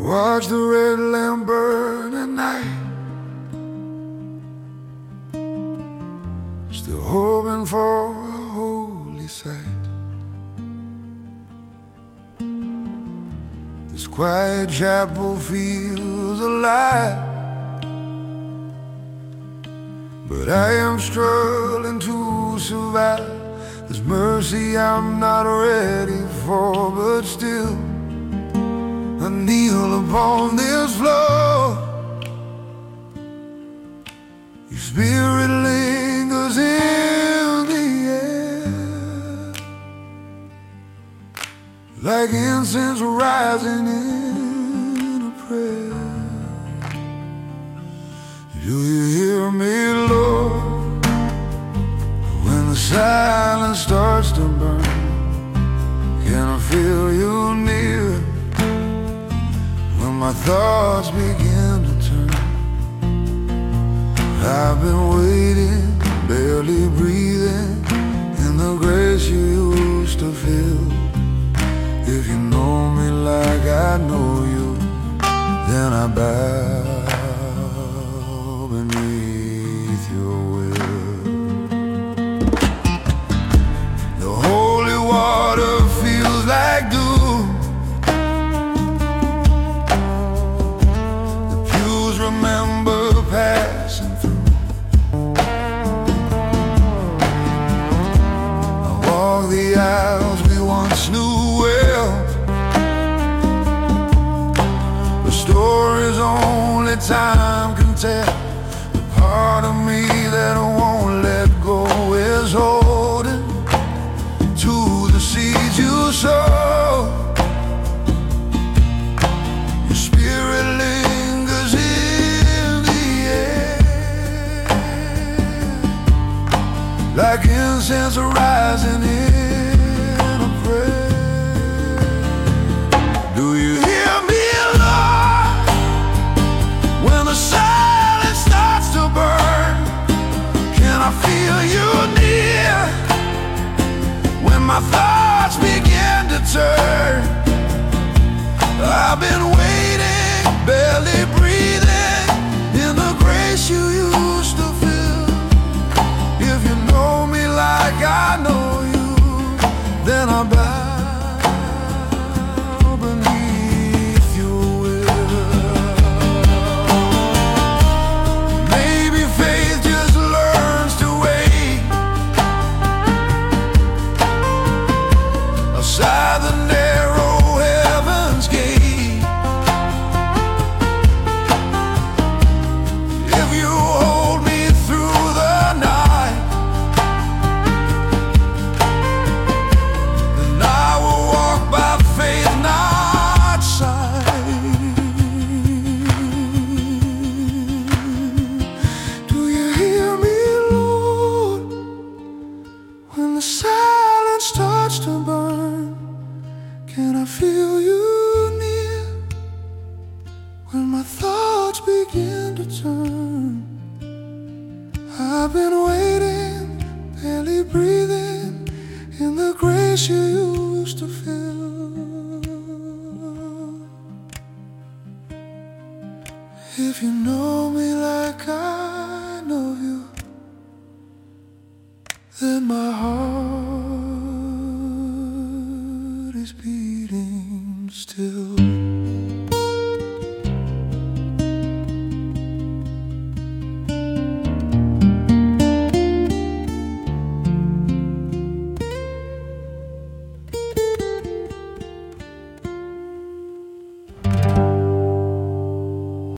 Watch the red lamp burn at night, still hoping for a holy sight. This quiet chapel feels alive, but I am struggling to survive. There's mercy I'm not ready for, but still I kneel upon this floor. Your spirit lingers in the air, like incense rising in a prayer. Do you hear me, Lord, when the silence starts to burn? Can I feel you near when my thoughts begin to turn? I've been waiting, barely breathing, in the grace you used to feel. If you know me like I know you, then I bow beneath your will. The holy water feels like dew, the pews remember passing through. I walk the aisles we once knew well, the stories only time can tell. The part of me that won't let go is holding to the seeds you sow. Your spirit lingers in the air, like incense rising in a prayer. Do you hear me, Lord, when the silence starts to burn? Can I feel you near when my thoughts begin to turn? I've been waiting, barely breathing, in the grace you used to feel. If you know me like I know you, then I bow beneath your will. Maybe faith just learns to wait outside the narrow heaven's gate. If you hold me through the night, then I will walk by faith, not sight. Do you hear me, Lord, when the silence starts to burn? Can I feel you near when my thoughts begin to turn? I've been waiting, barely breathing, in the grace you used to feel. If you know me like I know you, then my heart